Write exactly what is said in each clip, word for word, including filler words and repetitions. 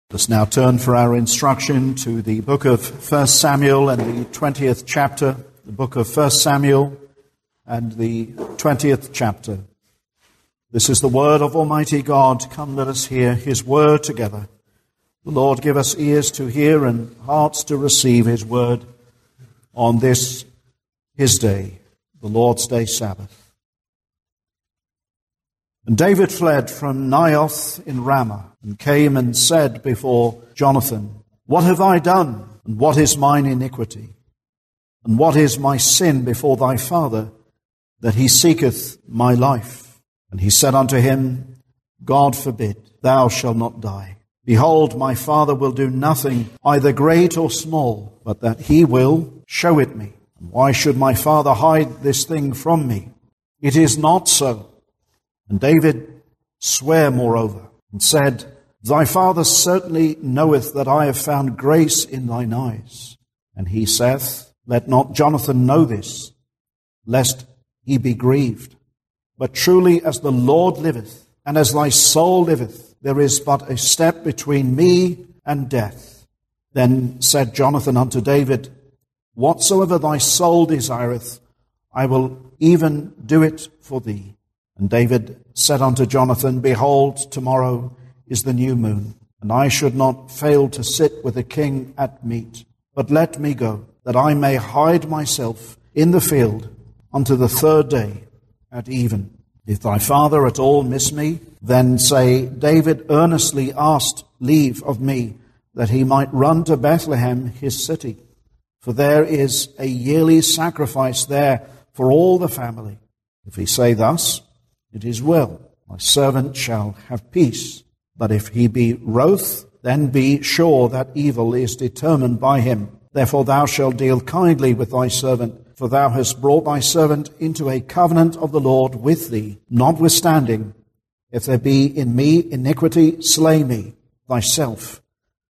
Let's now turn for our instruction to the book of First Samuel and the twentieth chapter, the book of First Samuel and the twentieth chapter. This is the word of Almighty God. Come, let us hear his word together. The Lord give us ears to hear and hearts to receive his word on this, his day, the Lord's Day Sabbath. And David fled from Naioth in Ramah and came and said before Jonathan, "What have I done, and what is mine iniquity? And what is my sin before thy father, that he seeketh my life?" And he said unto him, "God forbid, thou shalt not die. Behold, my father will do nothing, either great or small, but that he will show it me. And why should my father hide this thing from me? It is not so." And David sware moreover, and said, "Thy father certainly knoweth that I have found grace in thine eyes." And he saith, "Let not Jonathan know this, lest he be grieved. But truly as the Lord liveth, and as thy soul liveth, there is but a step between me and death." Then said Jonathan unto David, "Whatsoever thy soul desireth, I will even do it for thee." And David said unto Jonathan, "Behold, tomorrow is the new moon, and I should not fail to sit with the king at meat. But let me go, that I may hide myself in the field unto the third day at even. If thy father at all miss me, then say, David earnestly asked leave of me, that he might run to Bethlehem his city. For there is a yearly sacrifice there for all the family. If he say thus, it is well, my servant shall have peace. But if he be wroth, then be sure that evil is determined by him. Therefore thou shalt deal kindly with thy servant, for thou hast brought thy servant into a covenant of the Lord with thee. Notwithstanding, if there be in me iniquity, slay me thyself.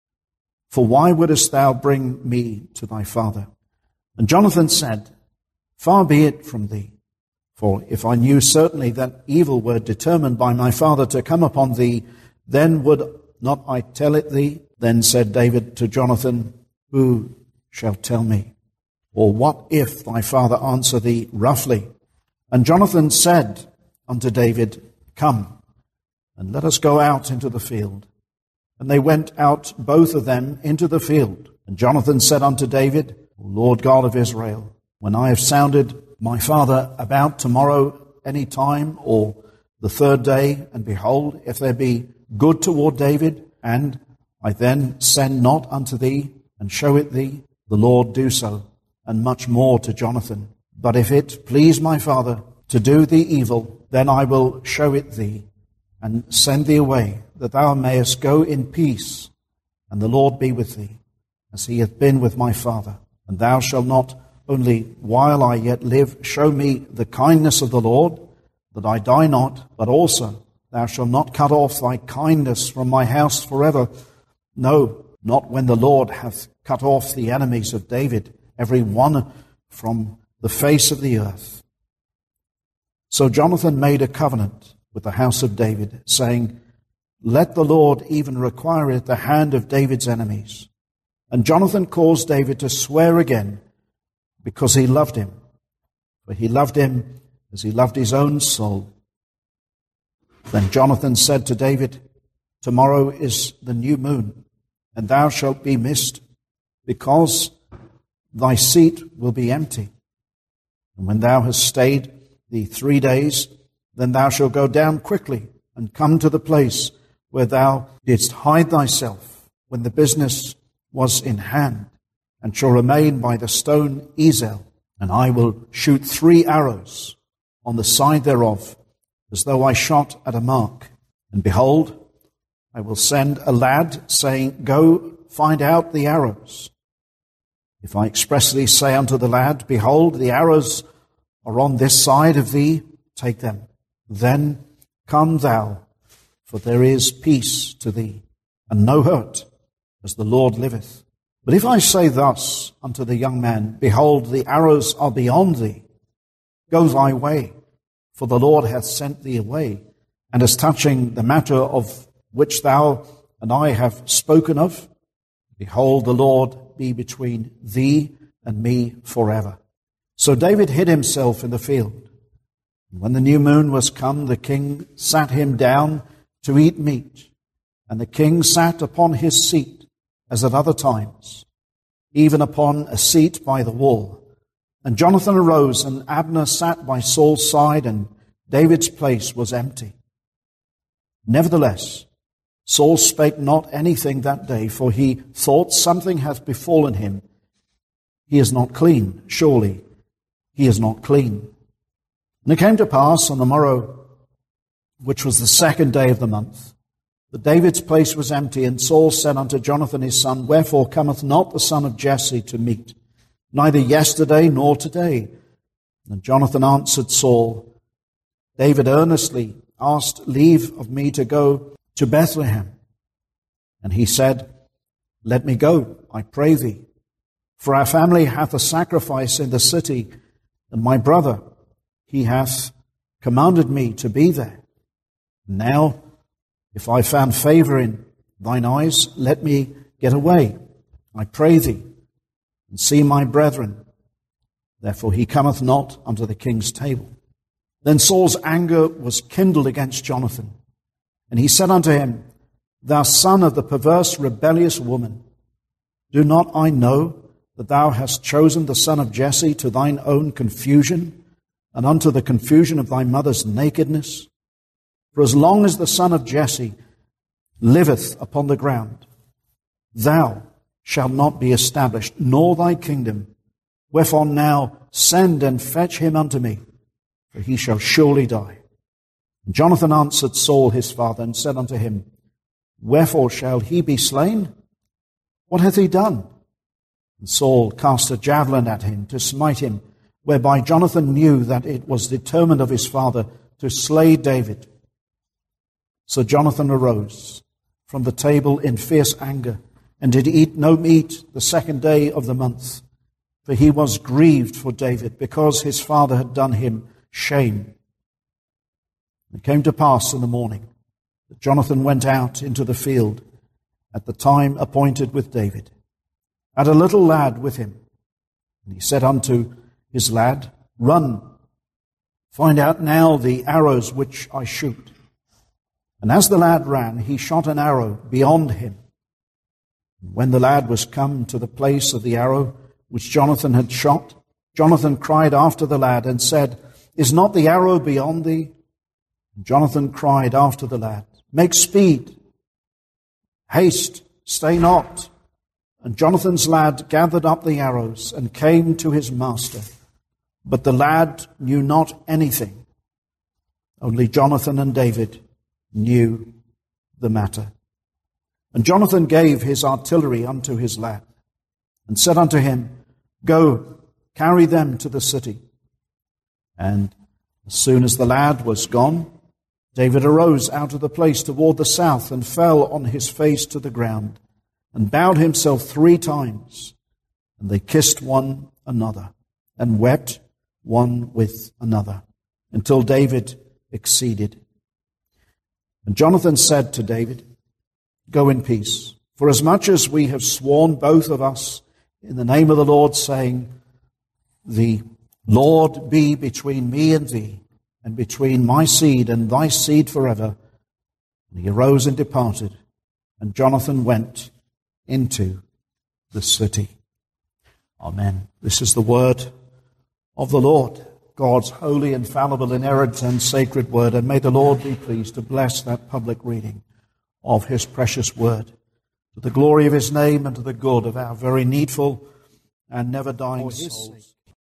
For why wouldest thou bring me to thy father?" And Jonathan said, "Far be it from thee. For if I knew certainly that evil were determined by my father to come upon thee, then would not I tell it thee?" Then said David to Jonathan, "Who shall tell me? Or what if thy father answer thee roughly?" And Jonathan said unto David, "Come, and let us go out into the field." And they went out both of them into the field. And Jonathan said unto David, "O Lord God of Israel, when I have sounded my father about tomorrow any time, or the third day, and behold, if there be good toward David, and I then send not unto thee, and show it thee, the Lord do so, and much more to Jonathan. But if it please my father to do thee evil, then I will show it thee, and send thee away, that thou mayest go in peace, and the Lord be with thee, as he hath been with my father. And thou shalt not only while I yet live show me the kindness of the Lord, that I die not, but also thou shalt not cut off thy kindness from my house forever. No, not when the Lord hath cut off the enemies of David, every one from the face of the earth." So Jonathan made a covenant with the house of David, saying, "Let the Lord even require it the hand of David's enemies." And Jonathan caused David to swear again, because he loved him. For he loved him as he loved his own soul. Then Jonathan said to David, "Tomorrow is the new moon, and thou shalt be missed, because thy seat will be empty. And when thou hast stayed thee three days, then thou shalt go down quickly, and come to the place where thou didst hide thyself, when the business was in hand, and shall remain by the stone Ezel, and I will shoot three arrows on the side thereof, as though I shot at a mark. And behold, I will send a lad, saying, Go, find out the arrows. If I expressly say unto the lad, Behold, the arrows are on this side of thee, take them. Then come thou, for there is peace to thee, and no hurt, as the Lord liveth. But if I say thus unto the young man, Behold, the arrows are beyond thee, go thy way, for the Lord hath sent thee away. And as touching the matter of which thou and I have spoken of, behold, the Lord be between thee and me forever. So David hid himself in the field. And when the new moon was come, the king sat him down to eat meat, and the king sat upon his seat, as at other times, even upon a seat by the wall. And Jonathan arose, and Abner sat by Saul's side, and David's place was empty. Nevertheless, Saul spake not anything that day, for he thought, something hath befallen him. He is not clean, surely he is not clean. And it came to pass on the morrow, which was the second day of the month, that David's place was empty, and Saul said unto Jonathan his son, Wherefore cometh not the son of Jesse to meat, neither yesterday nor today? And Jonathan answered Saul, David earnestly asked leave of me to go to Bethlehem. And he said, Let me go, I pray thee, for our family hath a sacrifice in the city, and my brother, he hath commanded me to be there. Now, if I found favor in thine eyes, let me get away, I pray thee, and see my brethren. Therefore he cometh not unto the king's table. Then Saul's anger was kindled against Jonathan, and he said unto him, Thou son of the perverse, rebellious woman, do not I know that thou hast chosen the son of Jesse to thine own confusion, and unto the confusion of thy mother's nakedness? For as long as the son of Jesse liveth upon the ground, thou shalt not be established, nor thy kingdom. Wherefore now send and fetch him unto me, for he shall surely die. And Jonathan answered Saul his father, and said unto him, Wherefore shall he be slain? What hath he done? And Saul cast a javelin at him to smite him, whereby Jonathan knew that it was determined of his father to slay David. So Jonathan arose from the table in fierce anger, and did eat no meat the second day of the month, for he was grieved for David, because his father had done him shame. It came to pass in the morning that Jonathan went out into the field at the time appointed with David, had a little lad with him. And he said unto his lad, Run, find out now the arrows which I shoot. And as the lad ran, he shot an arrow beyond him. And when the lad was come to the place of the arrow which Jonathan had shot, Jonathan cried after the lad and said, Is not the arrow beyond thee? And Jonathan cried after the lad, Make speed, haste, stay not. And Jonathan's lad gathered up the arrows and came to his master. But the lad knew not anything. Only Jonathan and David knew the matter. And Jonathan gave his artillery unto his lad, and said unto him, Go, carry them to the city. And as soon as the lad was gone, David arose out of the place toward the south, and fell on his face to the ground, and bowed himself three times. And they kissed one another, and wept one with another, until David exceeded. And Jonathan said to David, Go in peace, for as much as we have sworn both of us in the name of the Lord, saying, The Lord be between me and thee, and between my seed and thy seed forever. And he arose and departed, and Jonathan went into the city. Amen. This is the word of the Lord, God's holy, infallible, inerrant, and sacred word. And may the Lord be pleased to bless that public reading of his precious word, to the glory of his name and to the good of our very needful and never dying souls.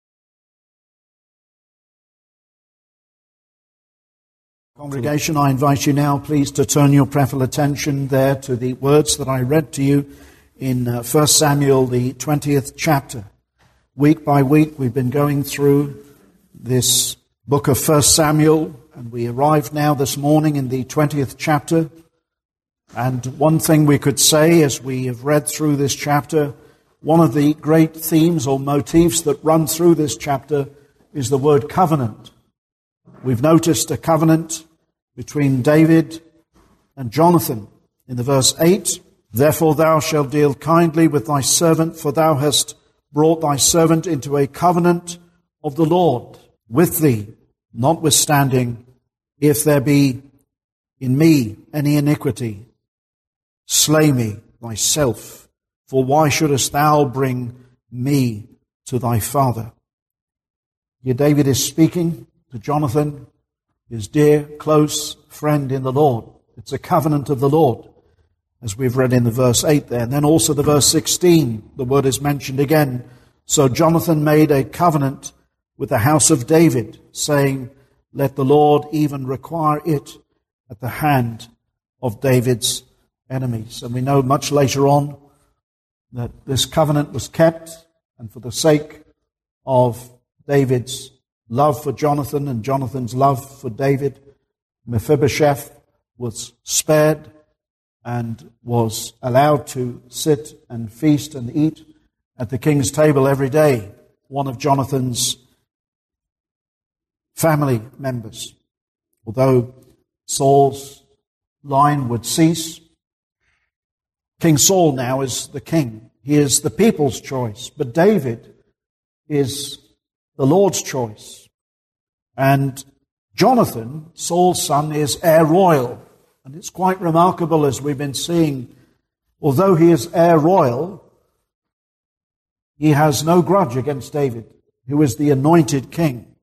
Congregation, I invite you now, please, to turn your prayerful attention there to the words that I read to you in uh, First Samuel, the twentieth chapter. Week by week, we've been going through this book of First Samuel, and we arrived now this morning in the twentieth chapter. And one thing we could say as we have read through this chapter, one of the great themes or motifs that run through this chapter is the word covenant. We've noticed a covenant between David and Jonathan in the verse eight, therefore thou shalt deal kindly with thy servant, for thou hast brought thy servant into a covenant of the Lord with thee, notwithstanding, if there be in me any iniquity, slay me thyself, for why shouldest thou bring me to thy father? Here David is speaking to Jonathan, his dear, close friend in the Lord. It's a covenant of the Lord, as we've read in the verse eight there. And then also the verse sixteen, the word is mentioned again. So Jonathan made a covenant with the house of David, saying, let the Lord even require it at the hand of David's enemies. And we know much later on that this covenant was kept, and for the sake of David's love for Jonathan and Jonathan's love for David, Mephibosheth was spared and was allowed to sit and feast and eat at the king's table every day, one of Jonathan's family members. Although Saul's line would cease, King Saul now is the king. He is the people's choice, but David is the Lord's choice. And Jonathan, Saul's son, is heir royal. And it's quite remarkable, as we've been seeing, although he is heir royal, he has no grudge against David, who is the anointed king.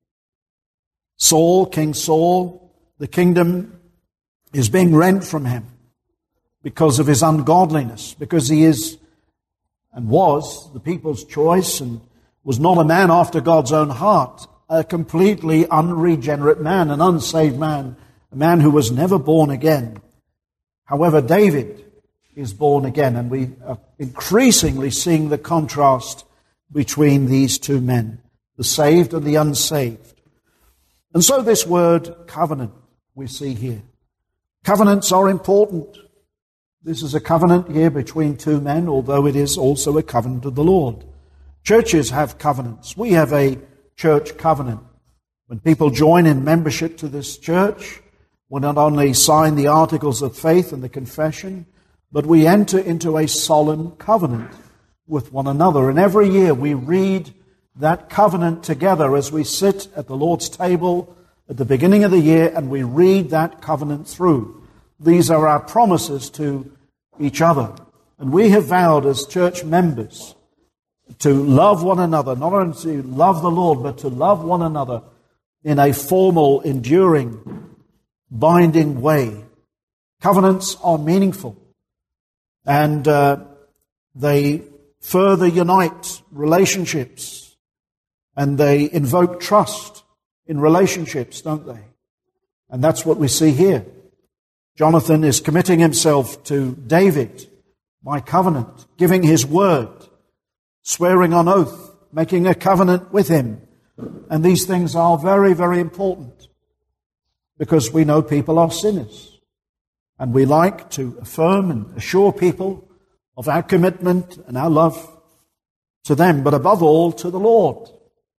Saul, King Saul, the kingdom is being rent from him because of his ungodliness, because he is and was the people's choice and was not a man after God's own heart, a completely unregenerate man, an unsaved man, a man who was never born again. However, David is born again, and we are increasingly seeing the contrast between these two men, the saved and the unsaved. And so this word covenant we see here. Covenants are important. This is a covenant here between two men, although it is also a covenant of the Lord. Churches have covenants. We have a church covenant. When people join in membership to this church, we not only sign the articles of faith and the confession, but we enter into a solemn covenant with one another. And every year we read that covenant together as we sit at the Lord's table at the beginning of the year, and we read that covenant through. These are our promises to each other. And we have vowed as church members to love one another, not only to love the Lord, but to love one another in a formal, enduring, binding way. Covenants are meaningful, and uh, they further unite relationships, and they invoke trust in relationships, don't they? And that's what we see here. Jonathan is committing himself to David by covenant, giving his word, swearing on oath, making a covenant with him. And these things are very, very important, because we know people are sinners. And we like to affirm and assure people of our commitment and our love to them, but above all to the Lord.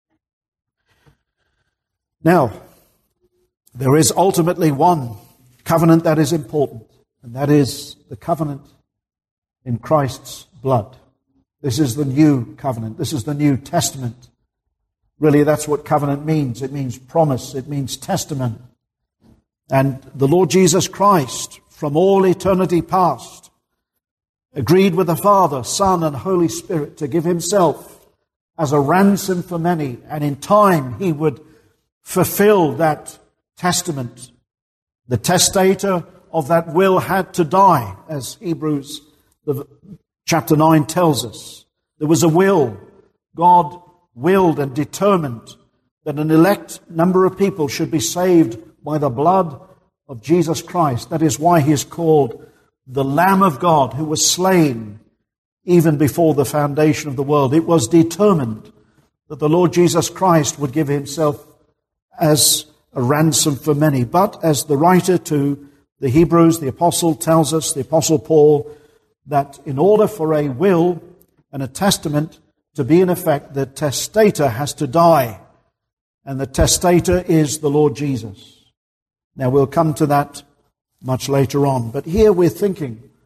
Now, there is ultimately one covenant that is important, and that is the covenant in Christ's blood. This is the new covenant. This is the New Testament. Really, that's what covenant means. It means promise. It means testament. And the Lord Jesus Christ, from all eternity past, agreed with the Father, Son, and Holy Spirit to give himself as a ransom for many. And in time, he would fulfill that testament. The testator of that will had to die, as Hebrews chapter nine tells us. There was a will. God willed and determined that an elect number of people should be saved by the blood of Jesus Christ. That is why he is called the Lamb of God, who was slain even before the foundation of the world. It was determined that the Lord Jesus Christ would give himself as a ransom for many. But as the writer to the Hebrews, the apostle, tells us, the apostle Paul, that in order for a will and a testament to be in effect, the testator has to die. And the testator is the Lord Jesus. Now we'll come to that much later on. But here we're thinking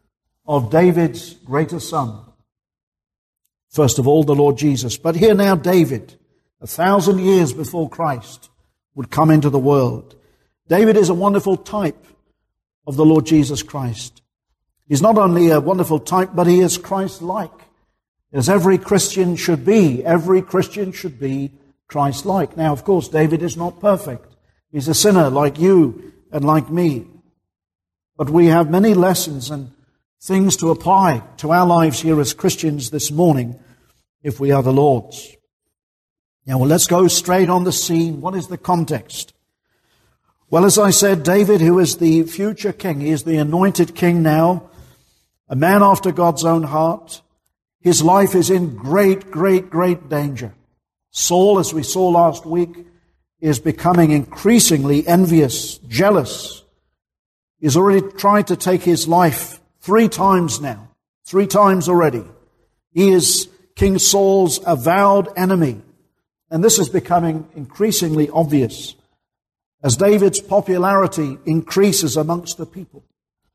of David's greater son. First of all, the Lord Jesus. But here now David, a thousand years before Christ would come into the world. David is a wonderful type of the Lord Jesus Christ. He's not only a wonderful type, but he is Christ-like, as every Christian should be. Every Christian should be Christ-like. Now, of course, David is not perfect. He's a sinner like you and like me. But we have many lessons and things to apply to our lives here as Christians this morning if we are the Lord's. Now, well, let's go straight on the scene. What is the context? Well, as I said, David, who is the future king, he is the anointed king now, a man after God's own heart. His life is in great, great, great danger. Saul, as we saw last week, is becoming increasingly envious, jealous. He's already tried to take his life three times now. Three times already. He is King Saul's avowed enemy. And this is becoming increasingly obvious as David's popularity increases amongst the people.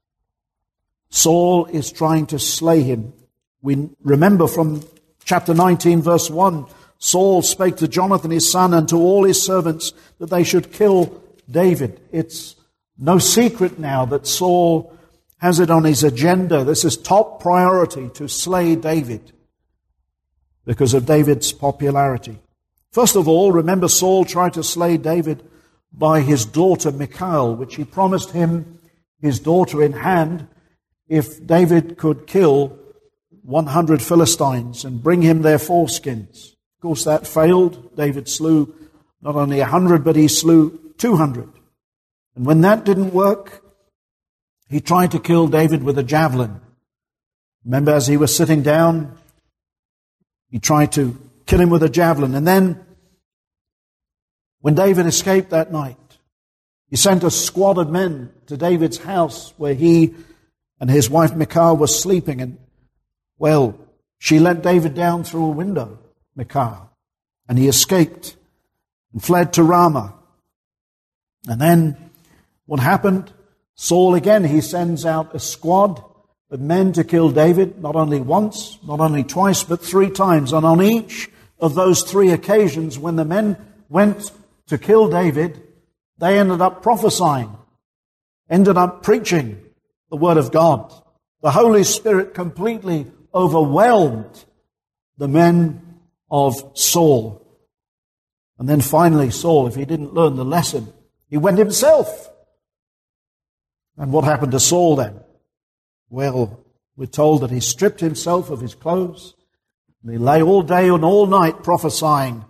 Saul is trying to slay him. We remember from chapter nineteen, verse one, Saul spake to Jonathan his son and to all his servants that they should kill David. It's no secret now that Saul has it on his agenda. This is top priority, to slay David because of David's popularity. First of all, remember Saul tried to slay David by his daughter Michal, which he promised him his daughter in hand if David could kill one hundred Philistines and bring him their foreskins. Of course, that failed. David slew not only one hundred, but he slew two hundred. And when that didn't work, he tried to kill David with a javelin. Remember, as he was sitting down, he tried to kill him with a javelin. And then, when David escaped that night, he sent a squad of men to David's house where he and his wife Michal were sleeping. And, well, she let David down through a window, Michal, and he escaped and fled to Ramah. And then what happened? Saul again, he sends out a squad of men to kill David, not only once, not only twice, but three times. And on each of those three occasions, when the men went to kill David, they ended up prophesying, ended up preaching the word of God. The Holy Spirit completely overwhelmed the men of Saul. And then finally, Saul, if he didn't learn the lesson, he went himself. And what happened to Saul then? Well, we're told that he stripped himself of his clothes, and he lay all day and all night prophesying.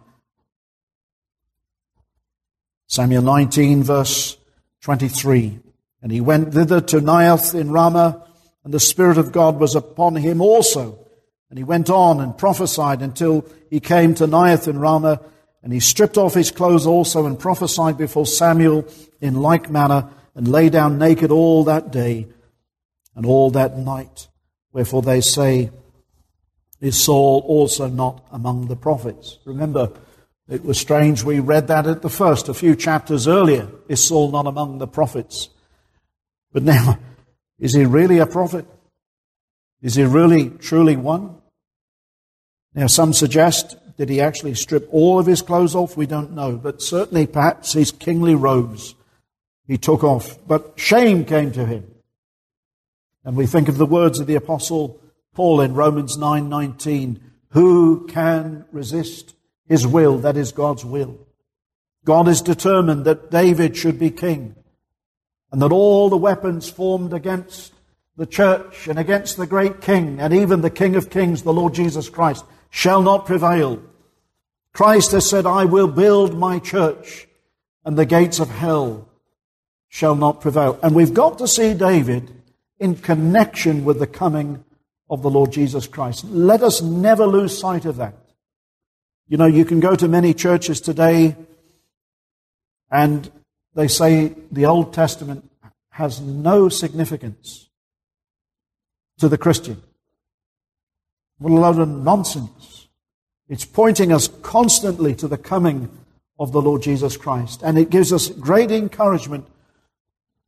Samuel nineteen, verse twenty-three. And he went thither to Naioth in Ramah, and the Spirit of God was upon him also. And he went on and prophesied until he came to Naioth in Ramah, and he stripped off his clothes also and prophesied before Samuel in like manner, and lay down naked all that day and all that night. Wherefore they say, is Saul also not among the prophets? Remember, it was strange, we read that at the first, a few chapters earlier. Is Saul not among the prophets? But now, is he really a prophet? Is he really, truly one? Now, some suggest, did he actually strip all of his clothes off? We don't know. But certainly, perhaps, his kingly robes he took off. But shame came to him. And we think of the words of the Apostle Paul in Romans nine nineteen. Who can resist his will? That is God's will. God is determined that David should be king, and that all the weapons formed against the church and against the great king, and even the King of Kings, the Lord Jesus Christ, shall not prevail. Christ has said, I will build my church, and the gates of hell shall not prevail. And we've got to see David in connection with the coming of the Lord Jesus Christ. Let us never lose sight of that. You know, you can go to many churches today and they say the Old Testament has no significance to the Christian. What a load of nonsense. It's pointing us constantly to the coming of the Lord Jesus Christ. And it gives us great encouragement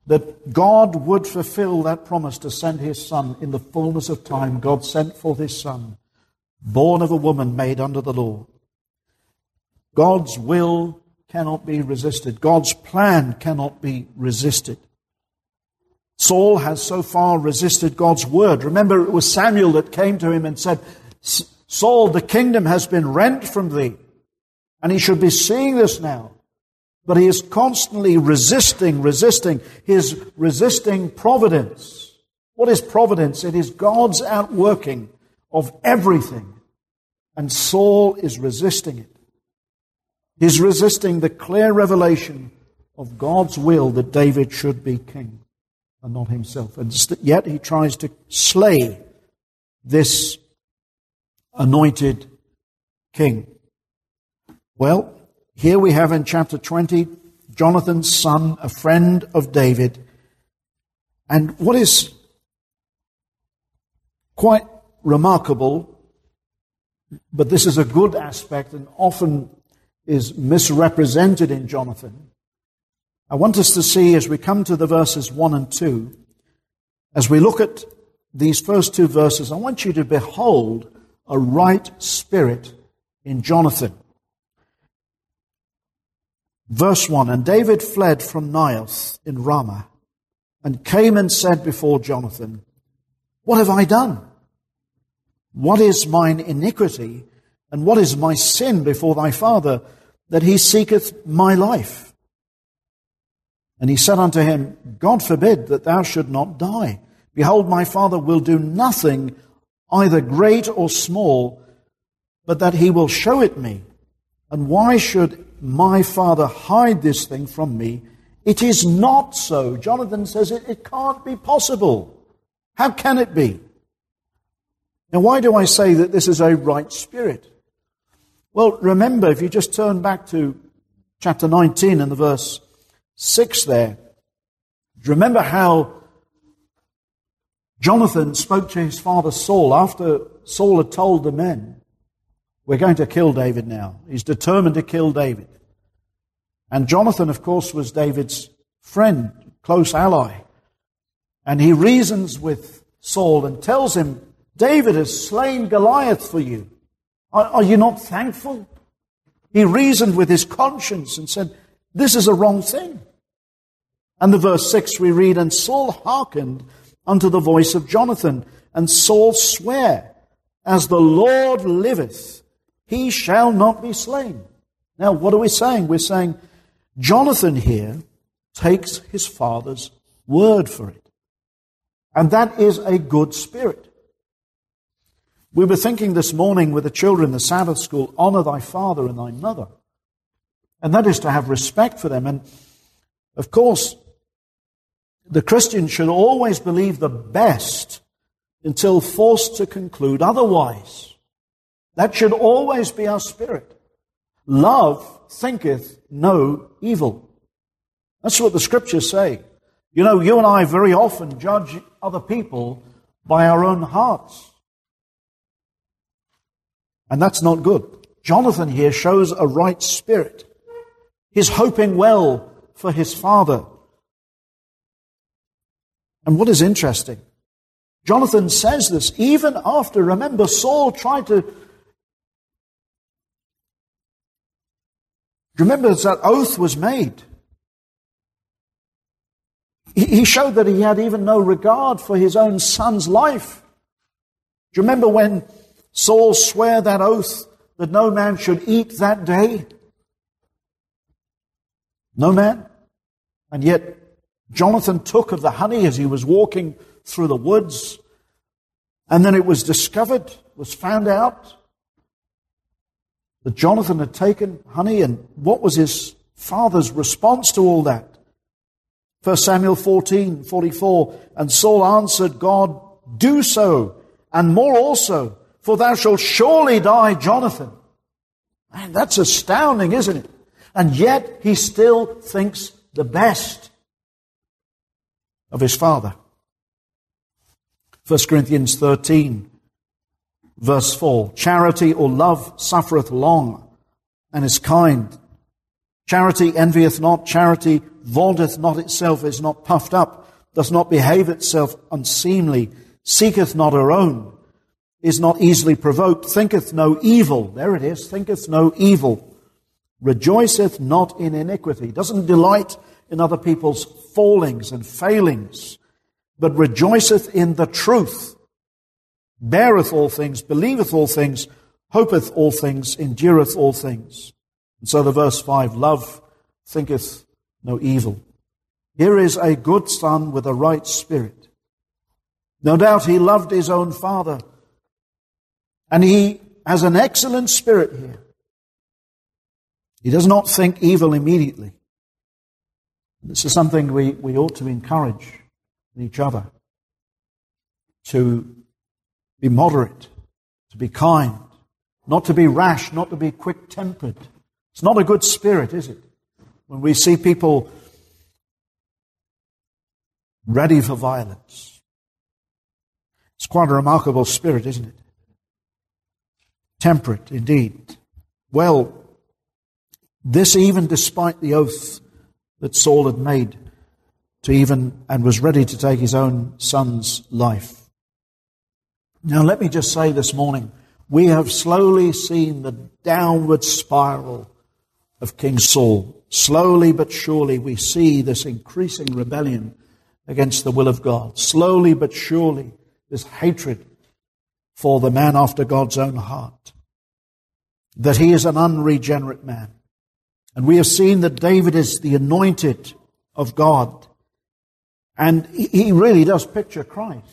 that God would fulfill that promise to send his Son in the fullness of time. God sent forth his Son, born of a woman made under the law. God's will cannot be resisted. God's plan cannot be resisted. Saul has so far resisted God's word. Remember, it was Samuel that came to him and said, Saul, the kingdom has been rent from thee. And he should be seeing this now. But he is constantly resisting, resisting. He is resisting providence. What is providence? It is God's outworking of everything. And Saul is resisting it. He's resisting the clear revelation of God's will that David should be king and not himself. And yet he tries to slay this anointed king. Well, here we have in chapter twenty, Jonathan's son, a friend of David. And what is quite remarkable, but this is a good aspect and often is misrepresented in Jonathan. I want us to see as we come to the verses one and two, as we look at these first two verses, I want you to behold a right spirit in Jonathan. Verse one, and David fled from Naioth in Ramah, and came and said before Jonathan, what have I done? What is mine iniquity, and what is my sin before thy father, that he seeketh my life? And he said unto him, God forbid that thou should not die. Behold, my father will do nothing, either great or small, but that he will show it me. And why should my father hide this thing from me? It is not so. Jonathan says it, it can't be possible. How can it be? Now, why do I say that this is a right spirit? Well, remember, if you just turn back to chapter nineteen and the verse six there, remember how Jonathan spoke to his father Saul after Saul had told the men, we're going to kill David now. He's determined to kill David. And Jonathan, of course, was David's friend, close ally. And he reasons with Saul and tells him, David has slain Goliath for you. Are, are you not thankful? He reasoned with his conscience and said, this is a wrong thing. And the verse six we read, and Saul hearkened unto the voice of Jonathan, and Saul sware, as the Lord liveth, he shall not be slain. Now, what are we saying? We're saying Jonathan here takes his father's word for it. And that is a good spirit. We were thinking this morning with the children in the Sabbath school, honor thy father and thy mother. And that is to have respect for them. And, of course, the Christian should always believe the best until forced to conclude otherwise. That should always be our spirit. Love thinketh no evil. That's what the Scriptures say. You know, you and I very often judge other people by our own hearts. And that's not good. Jonathan here shows a right spirit. He's hoping well for his father. And what is interesting, Jonathan says this even after, remember, Saul tried to, remember that oath was made. He showed that he had even no regard for his own son's life. Do you remember when Saul swore that oath that no man should eat that day? No man. And yet Jonathan took of the honey as he was walking through the woods, and then it was discovered, was found out that Jonathan had taken honey, and what was his father's response to all that? First Samuel fourteen forty-four, and Saul answered God, do so, and more also, for thou shalt surely die, Jonathan. Man, that's astounding, isn't it? And yet he still thinks the best of his father. First Corinthians thirteen, verse four, charity or love suffereth long, and is kind. Charity envieth not, charity vaunteth not itself, is not puffed up, does not behave itself unseemly, seeketh not her own, is not easily provoked, thinketh no evil. There it is, thinketh no evil. Rejoiceth not in iniquity, doesn't delight in other people's fallings and failings, but rejoiceth in the truth, beareth all things, believeth all things, hopeth all things, endureth all things. And so the verse five, love thinketh no evil. Here is a good son with a right spirit. No doubt he loved his own father, and he has an excellent spirit here. He does not think evil immediately. This is something we, we ought to encourage in each other. To be moderate, to be kind, not to be rash, not to be quick-tempered. It's not a good spirit, is it? When we see people ready for violence. It's quite a remarkable spirit, isn't it? Temperate, indeed. Well, this even despite the oath that Saul had made to even, and was ready to take his own son's life. Now let me just say this morning, we have slowly seen the downward spiral of King Saul. Slowly but surely we see this increasing rebellion against the will of God. Slowly but surely this hatred for the man after God's own heart. That he is an unregenerate man. And we have seen that David is the anointed of God. And he really does picture Christ.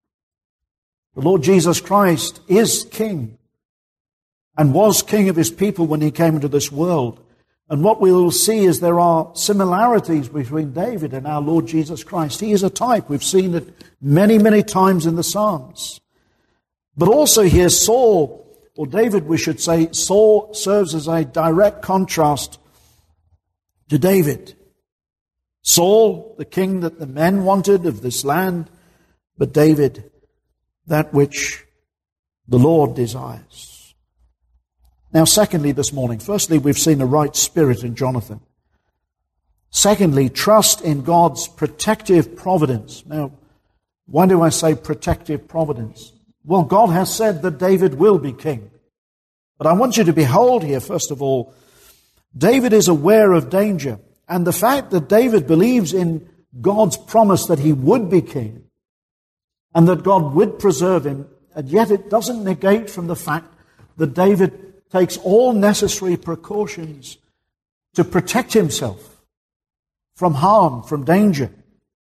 The Lord Jesus Christ is King and was King of His people when He came into this world. And what we will see is there are similarities between David and our Lord Jesus Christ. He is a type. We've seen it many, many times in the Psalms. But also here Saul, or David we should say, Saul serves as a direct contrast to David. Saul, the king that the men wanted of this land, but David, that which the Lord desires. Now, secondly, this morning, firstly, we've seen a right spirit in Jonathan. Secondly, trust in God's protective providence. Now, why do I say protective providence? Well, God has said that David will be king. But I want you to behold here, first of all, David is aware of danger. And the fact that David believes in God's promise that he would be king and that God would preserve him, and yet it doesn't negate from the fact that David takes all necessary precautions to protect himself from harm, from danger.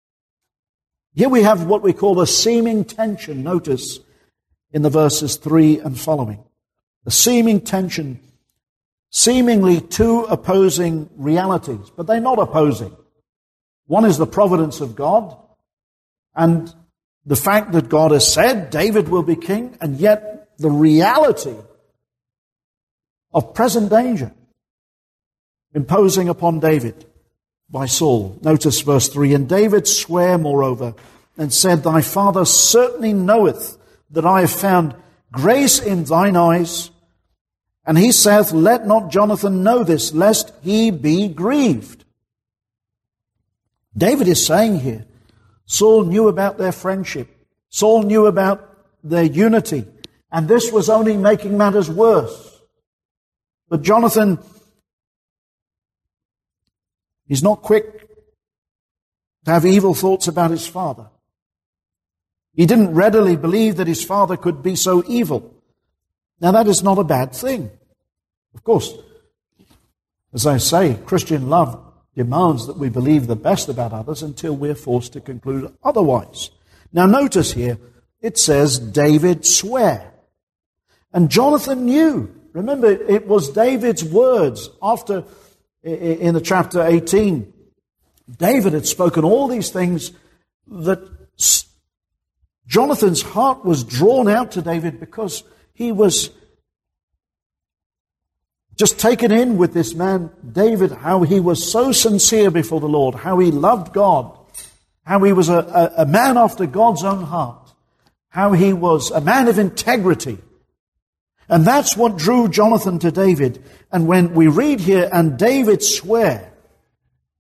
Here we have what we call a seeming tension, notice, in the verses three and following. A seeming tension, seemingly two opposing realities, but they're not opposing. One is the providence of God, and the fact that God has said David will be king, and yet the reality of present danger imposing upon David by Saul. Notice verse three, and David sware moreover, and said, Thy father certainly knoweth that I have found grace in thine eyes. And he saith, Let not Jonathan know this, lest he be grieved. David is saying here, Saul knew about their friendship. Saul knew about their unity. And this was only making matters worse. But Jonathan, he's not quick to have evil thoughts about his father. He didn't readily believe that his father could be so evil. Now that is not a bad thing. Of course, as I say, Christian love demands that we believe the best about others until we're forced to conclude otherwise. Now notice here, it says David sware. And Jonathan knew. Remember, it was David's words after, in the chapter eighteen, David had spoken all these things that Jonathan's heart was drawn out to David because he was just taken in with this man, David, how he was so sincere before the Lord, how he loved God, how he was a, a, a man after God's own heart, how he was a man of integrity. And that's what drew Jonathan to David. And when we read here, and David sware,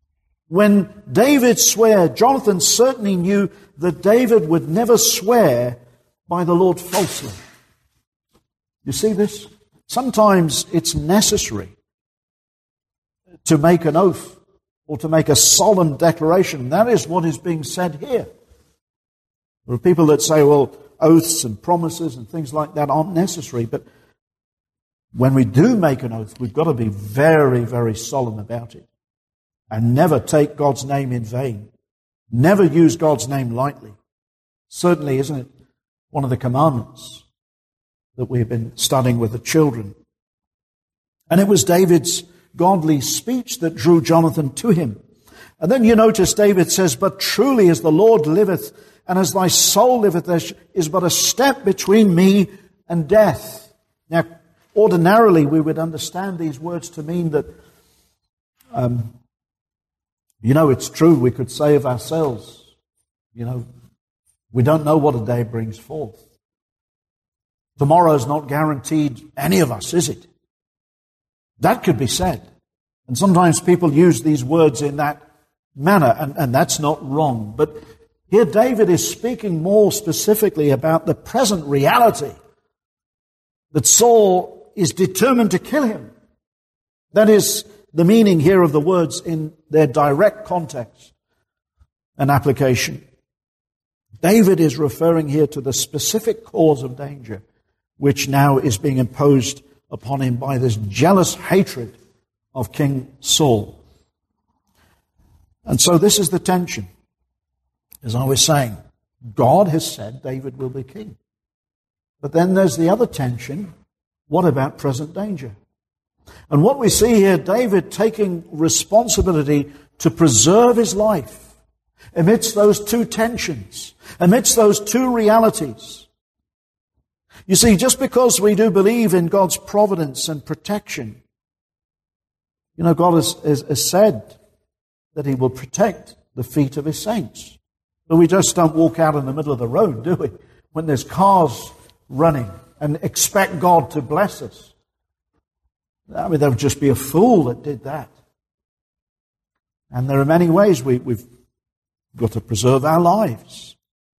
When David swore, Jonathan certainly knew that David would never swear by the Lord falsely. You see this? Sometimes it's necessary to make an oath or to make a solemn declaration. That is what is being said here. There are people that say, well, oaths and promises and things like that aren't necessary, but when we do make an oath, we've got to be very, very solemn about it. And never take God's name in vain. Never use God's name lightly. Certainly, isn't it one of the commandments that we've been studying with the children? And it was David's godly speech that drew Jonathan to him. And then you notice David says, but truly as the Lord liveth, and as thy soul liveth, there is but a step between me and death. Now, ordinarily we would understand these words to mean that um, You know, it's true, we could say of ourselves, you know, we don't know what a day brings forth. Tomorrow's not guaranteed any of us, is it? That could be said. And sometimes people use these words in that manner, and, and that's not wrong. But here David is speaking more specifically about the present reality that Saul is determined to kill him. That is the meaning here of the words in their direct context and application. David is referring here to the specific cause of danger which now is being imposed upon him by this jealous hatred of King Saul. And so this is the tension. As I was saying, God has said David will be king. But then there's the other tension. What about present danger? And what we see here, David taking responsibility to preserve his life amidst those two tensions, amidst those two realities. You see, just because we do believe in God's providence and protection, you know, God has, has, has said that He will protect the feet of His saints. But we just don't walk out in the middle of the road, do we? When there's cars running and expect God to bless us. I mean, there would just be a fool that did that. And there are many ways we, we've got to preserve our lives.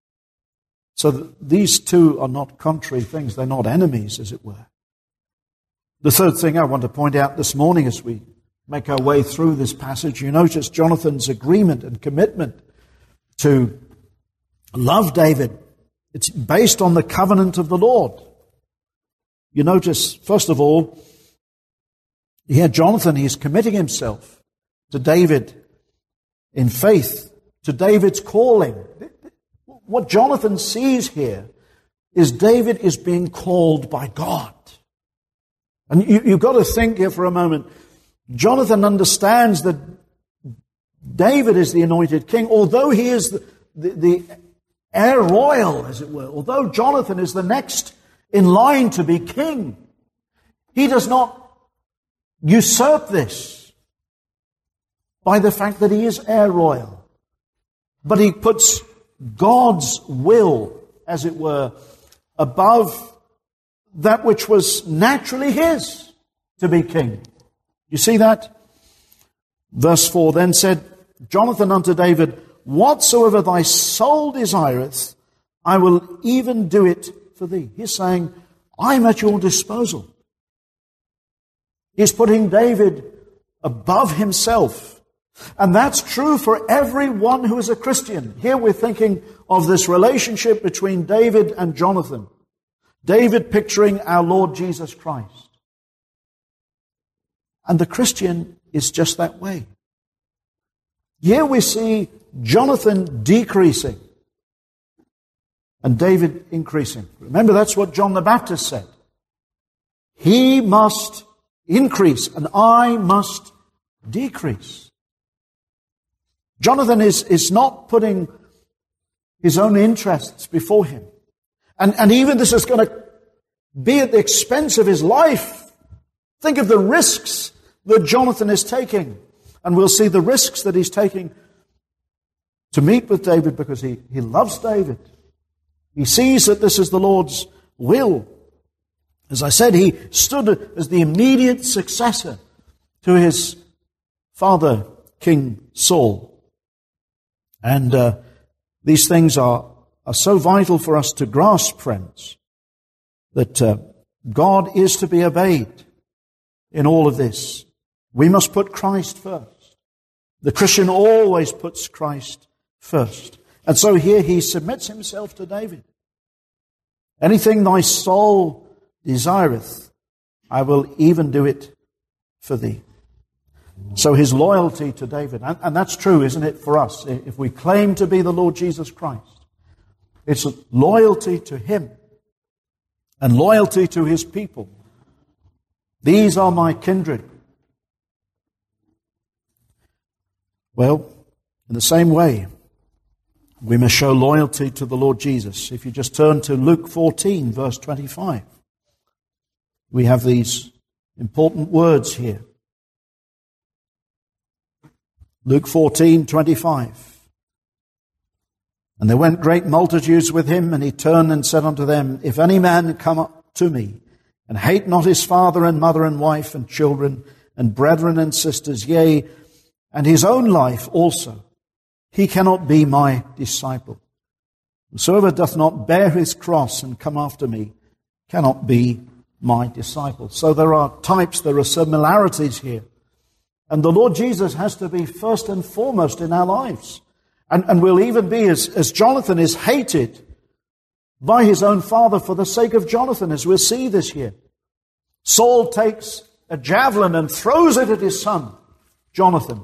So that these two are not contrary things. They're not enemies, as it were. The third thing I want to point out this morning as we make our way through this passage, you notice Jonathan's agreement and commitment to love David. It's based on the covenant of the Lord. You notice, first of all, here Jonathan, he's committing himself to David in faith, to David's calling. What Jonathan sees here is David is being called by God. And you, you've got to think here for a moment. Jonathan understands that David is the anointed king, although he is the, the, the heir royal, as it were. Although Jonathan is the next in line to be king, he does not usurp this by the fact that he is heir royal. But he puts God's will, as it were, above that which was naturally his to be king. You see that? Verse four, then said Jonathan unto David, whatsoever thy soul desireth, I will even do it for thee. He's saying, I'm at your disposal. He's putting David above himself. And that's true for everyone who is a Christian. Here we're thinking of this relationship between David and Jonathan. David picturing our Lord Jesus Christ. And the Christian is just that way. Here we see Jonathan decreasing and David increasing. Remember, that's what John the Baptist said. He must increase and I must decrease. Jonathan is, is not putting his own interests before him. And, and even this is going to be at the expense of his life. Think of the risks that Jonathan is taking. And we'll see the risks that he's taking to meet with David because he, he loves David. He sees that this is the Lord's will. As I said, he stood as the immediate successor to his father King Saul. And uh, these things are, are so vital for us to grasp, friends, that uh, God is to be obeyed in all of this. We must put Christ first. The Christian always puts Christ first. And so here he submits himself to David. Anything thy soul desireth, I will even do it for thee. So his loyalty to David, and, and that's true, isn't it, for us? If we claim to be the Lord Jesus Christ, it's loyalty to him and loyalty to his people. These are my kindred. Well, in the same way, we must show loyalty to the Lord Jesus. If you just turn to Luke fourteen, verse twenty-five, we have these important words here. Luke fourteen, twenty-five. And there went great multitudes with him, and he turned and said unto them, If any man come up to me, and hate not his father and mother and wife and children and brethren and sisters, yea, and his own life also, he cannot be my disciple. Whosoever doth not bear his cross and come after me cannot be my disciple. So there are types, there are similarities here. And the Lord Jesus has to be first and foremost in our lives. And, and will even be, as, as Jonathan is hated by his own father for the sake of Jonathan, as we'll see this here. Saul takes a javelin and throws it at his son, Jonathan,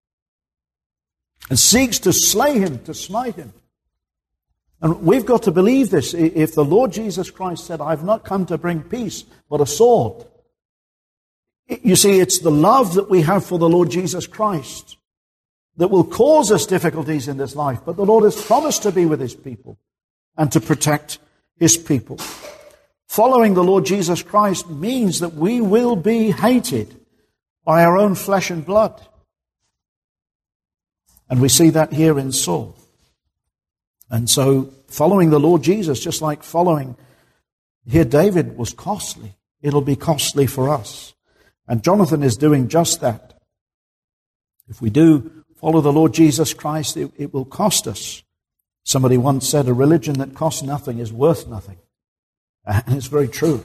and seeks to slay him, to smite him. And we've got to believe this. If the Lord Jesus Christ said, I've not come to bring peace, but a sword. You see, it's the love that we have for the Lord Jesus Christ that will cause us difficulties in this life. But the Lord has promised to be with his people and to protect his people. Following the Lord Jesus Christ means that we will be hated by our own flesh and blood. And we see that here in Saul. And so following the Lord Jesus, just like following here David, was costly. It'll be costly for us. And Jonathan is doing just that. If we do follow the Lord Jesus Christ, it, it will cost us. Somebody once said, a religion that costs nothing is worth nothing. And it's very true.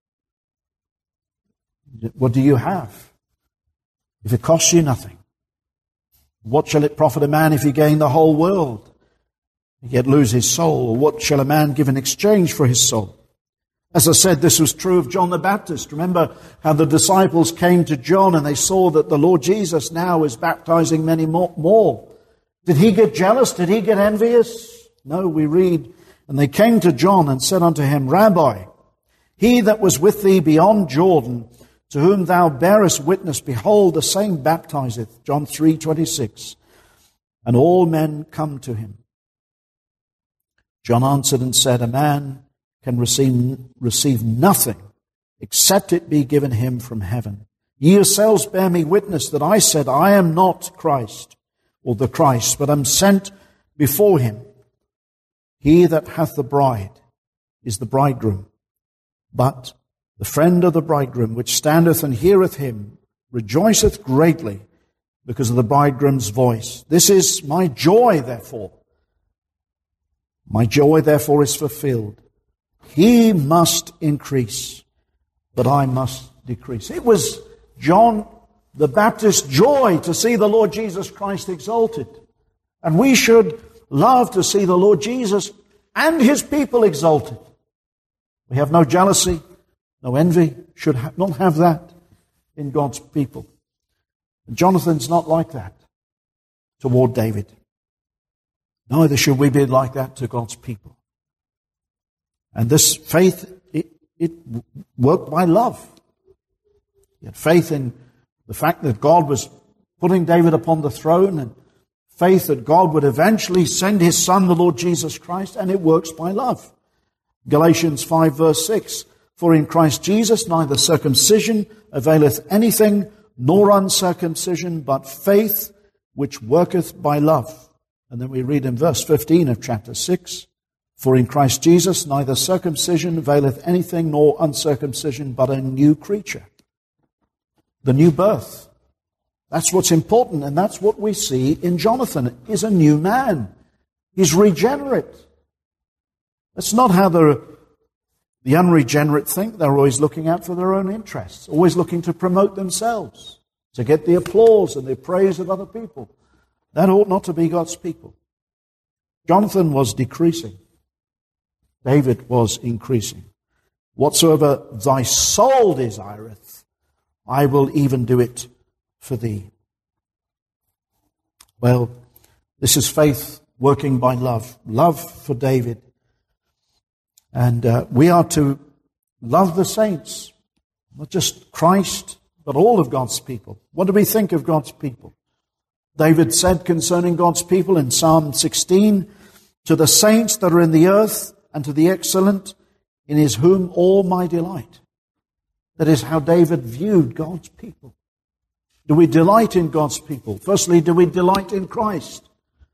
What do you have if it costs you nothing? What shall it profit a man if he gain the whole world, yet lose his soul? Or what shall a man give in exchange for his soul? As I said, this was true of John the Baptist. Remember how the disciples came to John and they saw that the Lord Jesus now is baptizing many more. Did he get jealous? Did he get envious? No, we read, and they came to John and said unto him, Rabbi, he that was with thee beyond Jordan, to whom thou bearest witness, behold, the same baptizeth. John three twenty-six. And all men come to him. John answered and said, a man can receive, receive nothing except it be given him from heaven. Ye yourselves bear me witness that I said, I am not Christ, or the Christ, but am sent before him. He that hath the bride is the bridegroom. But the friend of the bridegroom, which standeth and heareth him, rejoiceth greatly because of the bridegroom's voice. This is my joy, therefore. My joy, therefore, is fulfilled. He must increase, but I must decrease. It was John the Baptist's joy to see the Lord Jesus Christ exalted. And we should love to see the Lord Jesus and his people exalted. We have no jealousy, no envy, should ha- not have that in God's people. And Jonathan's not like that toward David. Neither should we be like that to God's people. And this faith, it, it worked by love. He had faith in the fact that God was putting David upon the throne, and faith that God would eventually send his Son, the Lord Jesus Christ, and it works by love. Galatians five verse six, for in Christ Jesus neither circumcision availeth anything, nor uncircumcision, but faith which worketh by love. And then we read in verse fifteen of chapter six, for in Christ Jesus neither circumcision availeth anything, nor uncircumcision, but a new creature. The new birth. That's what's important, and that's what we see in Jonathan. He's a new man. He's regenerate. That's not how the, the unregenerate think. They're always looking out for their own interests, always looking to promote themselves, to get the applause and the praise of other people. That ought not to be God's people. Jonathan was decreasing. David was increasing. Whatsoever thy soul desireth, I will even do it for thee. Well, this is faith working by love. Love for David. And uh, we are to love the saints, not just Christ, but all of God's people. What do we think of God's people? David said concerning God's people in Psalm sixteen, to the saints that are in the earth and to the excellent, in his whom all my delight. That is how David viewed God's people. Do we delight in God's people? Firstly, do we delight in Christ?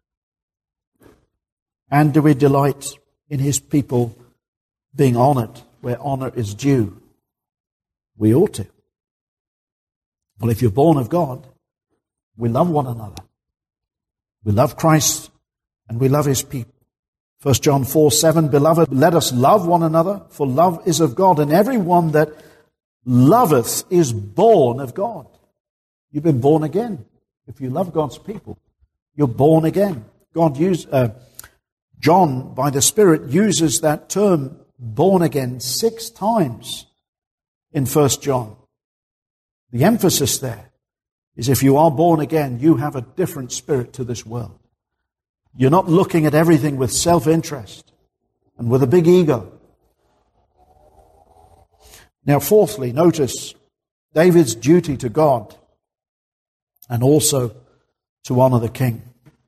And do we delight in his people being honored where honor is due? We ought to. Well, if you're born of God, we love one another. We love Christ and we love his people. First John four seven, beloved, let us love one another, for love is of God, and everyone that loveth is born of God. You've been born again. If you love God's people, you're born again. God used, uh, John, by the Spirit, uses that term born again six times in First John. The emphasis there is if you are born again, you have a different spirit to this world. You're not looking at everything with self-interest and with a big ego. Now, fourthly, notice David's duty to God and also to honor the king.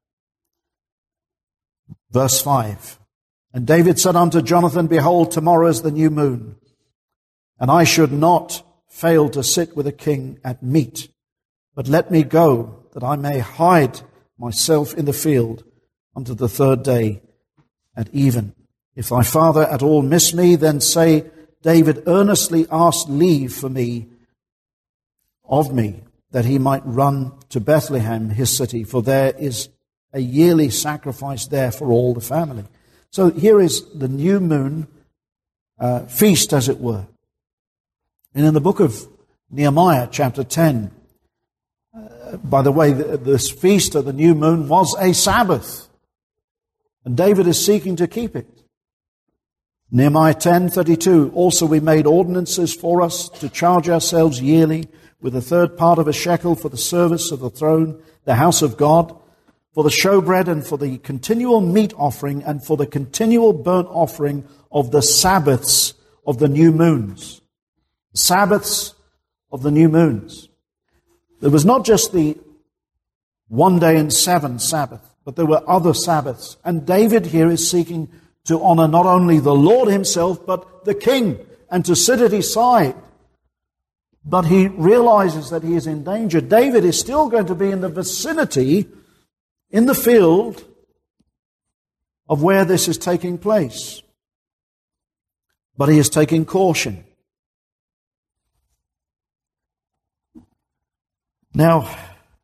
Verse five, and David said unto Jonathan, behold, tomorrow is the new moon, and I should not fail to sit with the king at meat, but let me go, that I may hide myself in the field unto the third day at even. If thy father at all miss me, then say, David earnestly asked leave for me, of me, that he might run to Bethlehem, his city, for there is a yearly sacrifice there for all the family. So here is the new moon uh, feast, as it were. And in the book of Nehemiah, chapter ten, uh, by the way, this feast of the new moon was a Sabbath. And David is seeking to keep it. Nehemiah ten thirty-two, also we made ordinances for us to charge ourselves yearly with a third part of a shekel for the service of the throne, the house of God, for the showbread and for the continual meat offering and for the continual burnt offering of the Sabbaths of the new moons. Sabbaths of the new moons. There was not just the one day in seven Sabbath, but there were other Sabbaths. And David here is seeking to honor not only the Lord himself, but the king, and to sit at his side. But he realizes that he is in danger. David is still going to be in the vicinity, in the field of where this is taking place. But he is taking caution. Now,